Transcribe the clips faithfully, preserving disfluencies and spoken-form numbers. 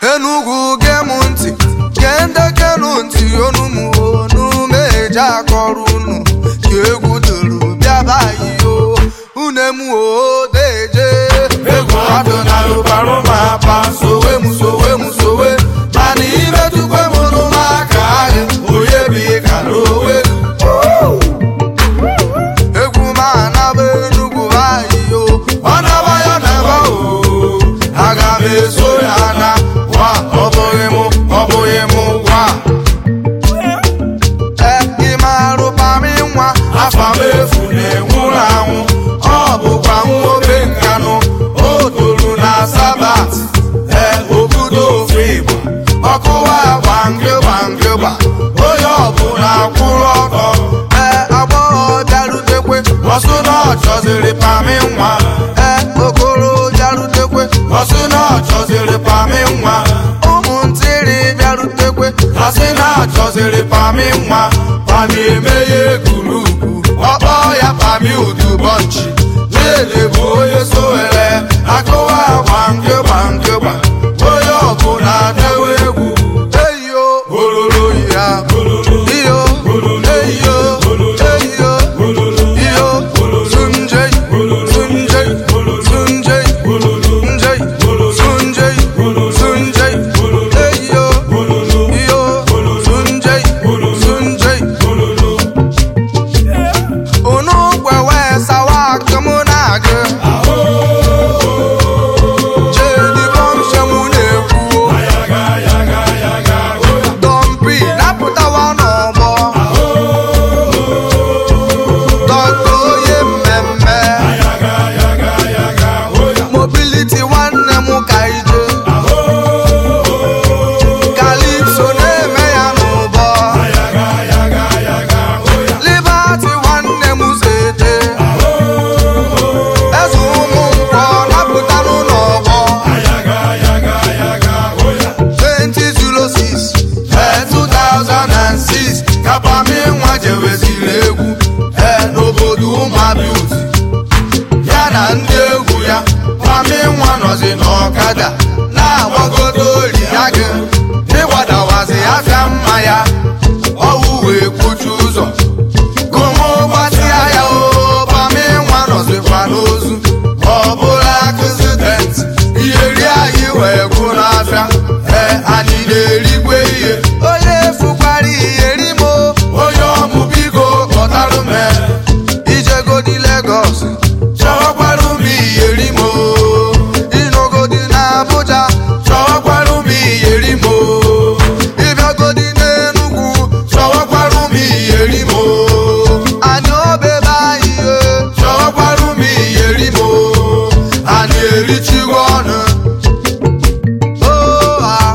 Enugu gemunti kende kenunti onumu onu meja korunu kegu duru biabayi yo unemu o deje ego adona lo baroma pa sowe mu sowe mu sowe mani ibetu kwe munu makaye oye bi kalowe egu mana be Enugu bayi yo ona baya neba o aga me so yana wa oboyemu oboyemu wa e imaru pa mi nwa afa mefu na-enwuru anwụ ọ bụkwa nwoke nkanụ o tolu na sabat e obodo ofe Igbo ọkụwa gbangịgbangịgba onye ọbụla kwụrụ ọtọ e agbọghọ bịarutekwe ọsụ na ọ chọziri pami nwa e okoro bịarutekwe ọsị na ọ chọziri pami nwa ụmụntịrị bịarutekwe ọsị na ọ chọziri pami nwa pami emeghe egwurugwu ọkpọ ya pami udubọnchi lele bụ onye sowere akụwa gbangịgbangịgba onye ọbụla dewe egwu eyo ololo ya iyo eyo eyo iyo sunjei sunjei sunjei sunjei sunjei sunjei eyo iyo sunjei sunjei onu gwewe sawa kemụnagị jedi bọmshemụ na-ekwu dọmpi napụtawa n'ọgbọ dọkta onye mmemme mobility nwanne m ka ije kalipso na-eme ya n'ụbọ liberty nwanne m zete eze ụmụ nkwọ napụtanụ n'ọgbọ twenty oh six two thousand six ka pami nwa jeweziri egwu e n'obodo ụmụabiuti ya na ndị egwu ya pami nwa nọzi n'ọkada na-agbagodo oriya gị ịgbadawazi afịa mma ya ọwụ wee kwuchi ụzọ gomo gbatịa ya o pami nwa nọzikwa n'ozu ọ bụla akụzidenti iyeri anyị wee gwụ n'afịa e anyị na-erikwe ihe onye fukwara iyeri mo onye ọmụ biko kpọtarụ me ijegodi Lagos chọwakwarụ m iyeri mo ịnọgodi na Abuja chọwakwarụ m iyeri mo ịbịagodi n'Enugu chọwakwarụ m iyeri mo anyị obebe anyị e chọwakwarụ m iyeri mo anyị erichigo ọnụ oh ah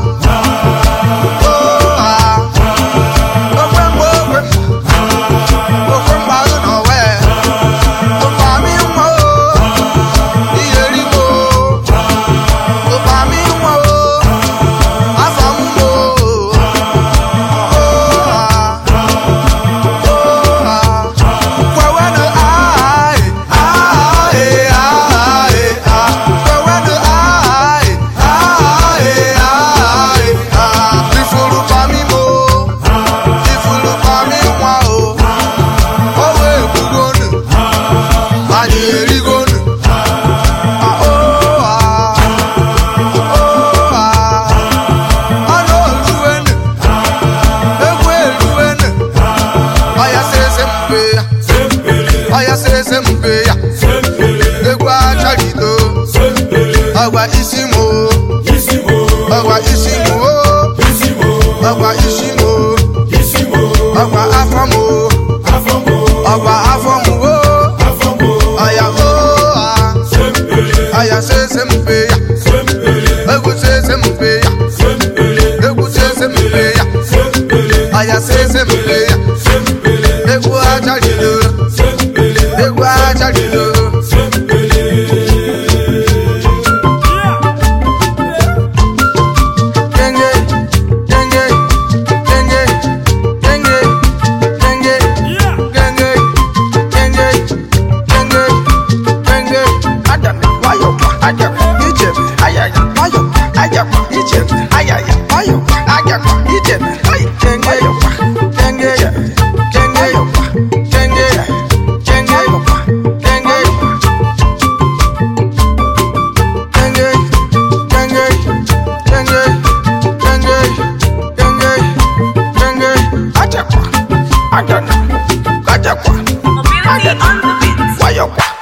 oh ah okwe mgbe okwe okwe mgbe agụ n'ọwe ụkpami nwa o iyeri mo ụkpami nwa o afọ m mo oh ah oh ah kwewenụ aị aị aị ah kwewenụ aị aị aị ah ifuru pami mo ifuru pami nwa o o wee gbugonu anyị erigonu ah oh ah oh ah ọnụ oluwenu egwu eluwenu ọya sese mpe ya ọya sese mpe ya egwu acharido ọgwa isi mo ọgwa isi mo ọgwa isi mo ọgwa afọ mo ọgwa afọ mo ọya oh ah ọya sese mpe ya egwu sese mpe ya egwu sese mpe ya ọya sese mpe ya egwu acharido egwu acharido Wajakwa, Mobility on the beat. Wayakwa.